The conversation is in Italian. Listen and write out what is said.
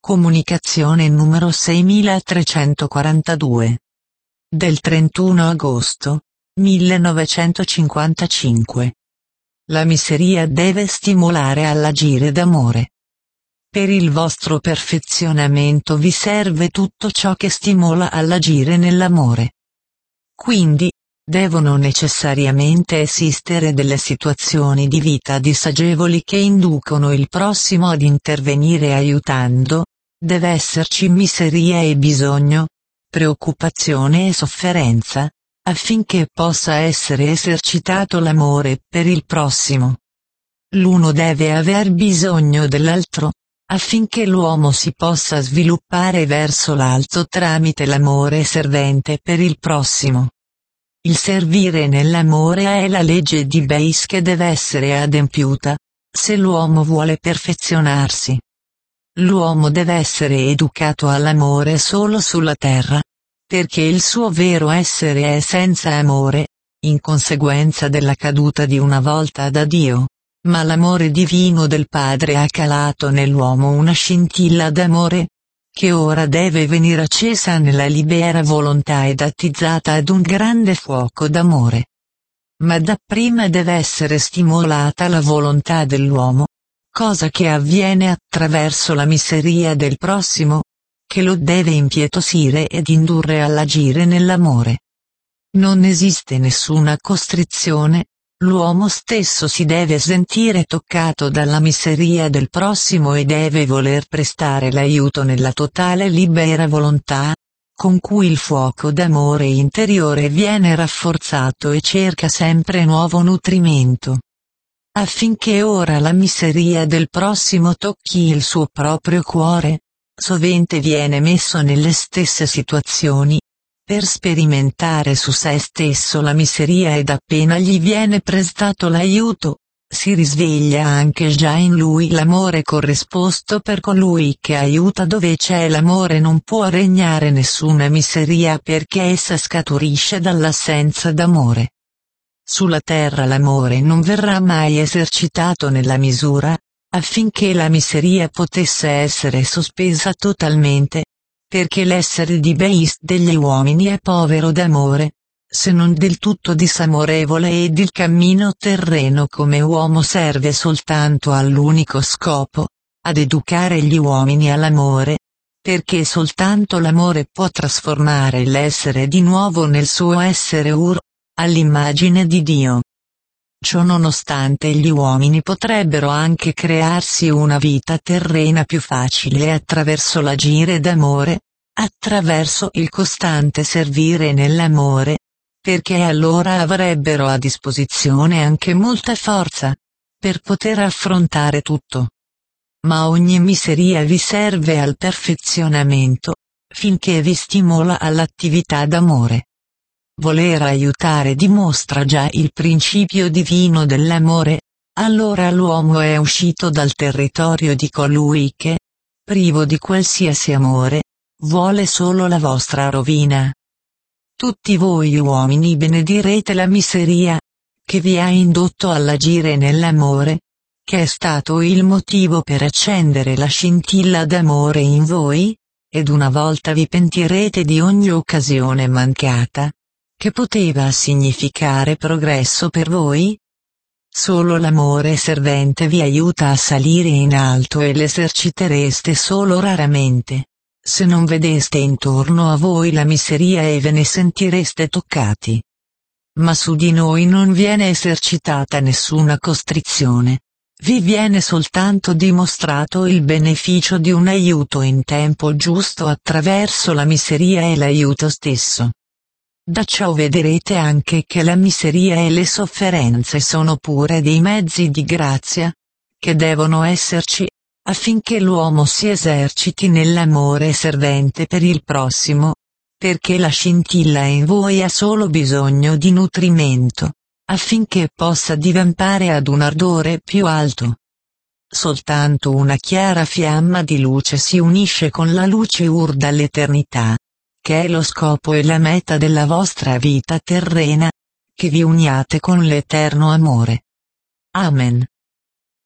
Comunicazione numero 6342. Del 31 agosto 1955. La miseria deve stimolare all'agire d'amore. Per il vostro perfezionamento vi serve tutto ciò che stimola all'agire nell'amore. Quindi, devono necessariamente esistere delle situazioni di vita disagevoli che inducono il prossimo ad intervenire aiutando, deve esserci miseria e bisogno, preoccupazione e sofferenza, affinché possa essere esercitato l'amore per il prossimo. L'uno deve aver bisogno dell'altro, affinché l'uomo si possa sviluppare verso l'alto tramite l'amore servente per il prossimo. Il servire nell'amore è la legge di Beis che deve essere adempiuta, se l'uomo vuole perfezionarsi. L'uomo deve essere educato all'amore solo sulla terra, perché il suo vero essere è senza amore, in conseguenza della caduta di una volta da Dio, ma l'amore divino del Padre ha calato nell'uomo una scintilla d'amore, che ora deve venire accesa nella libera volontà ed attizzata ad un grande fuoco d'amore. Ma dapprima deve essere stimolata la volontà dell'uomo, cosa che avviene attraverso la miseria del prossimo, che lo deve impietosire ed indurre all'agire nell'amore. Non esiste nessuna costrizione, l'uomo stesso si deve sentire toccato dalla miseria del prossimo e deve voler prestare l'aiuto nella totale libera volontà, con cui il fuoco d'amore interiore viene rafforzato e cerca sempre nuovo nutrimento. Affinché ora la miseria del prossimo tocchi il suo proprio cuore, sovente viene messo nelle stesse situazioni, per sperimentare su se stesso la miseria ed appena gli viene prestato l'aiuto, si risveglia anche già in lui l'amore corrisposto per colui che aiuta. Dove c'è l'amore non può regnare nessuna miseria perché essa scaturisce dall'assenza d'amore. Sulla terra l'amore non verrà mai esercitato nella misura, affinché la miseria potesse essere sospesa totalmente, perché l'essere di Beis degli uomini è povero d'amore, se non del tutto disamorevole ed il cammino terreno come uomo serve soltanto all'unico scopo, ad educare gli uomini all'amore, perché soltanto l'amore può trasformare l'essere di nuovo nel suo essere all'immagine di Dio. Ciò nonostante gli uomini potrebbero anche crearsi una vita terrena più facile attraverso l'agire d'amore, attraverso il costante servire nell'amore, perché allora avrebbero a disposizione anche molta forza, per poter affrontare tutto. Ma ogni miseria vi serve al perfezionamento, finché vi stimola all'attività d'amore. Voler aiutare dimostra già il principio divino dell'amore, allora l'uomo è uscito dal territorio di colui che, privo di qualsiasi amore, vuole solo la vostra rovina. Tutti voi uomini benedirete la miseria, che vi ha indotto all'agire nell'amore, che è stato il motivo per accendere la scintilla d'amore in voi, ed una volta vi pentirete di ogni occasione mancata, che poteva significare progresso per voi? Solo l'amore servente vi aiuta a salire in alto e l'esercitereste solo raramente, se non vedeste intorno a voi la miseria e ve ne sentireste toccati. Ma su di noi non viene esercitata nessuna costrizione, vi viene soltanto dimostrato il beneficio di un aiuto in tempo giusto attraverso la miseria e l'aiuto stesso. Da ciò vedrete anche che la miseria e le sofferenze sono pure dei mezzi di grazia, che devono esserci, affinché l'uomo si eserciti nell'amore servente per il prossimo, perché la scintilla in voi ha solo bisogno di nutrimento, affinché possa divampare ad un ardore più alto. Soltanto una chiara fiamma di luce si unisce con la luce dall'eternità, che è lo scopo e la meta della vostra vita terrena, che vi uniate con l'eterno amore. Amen.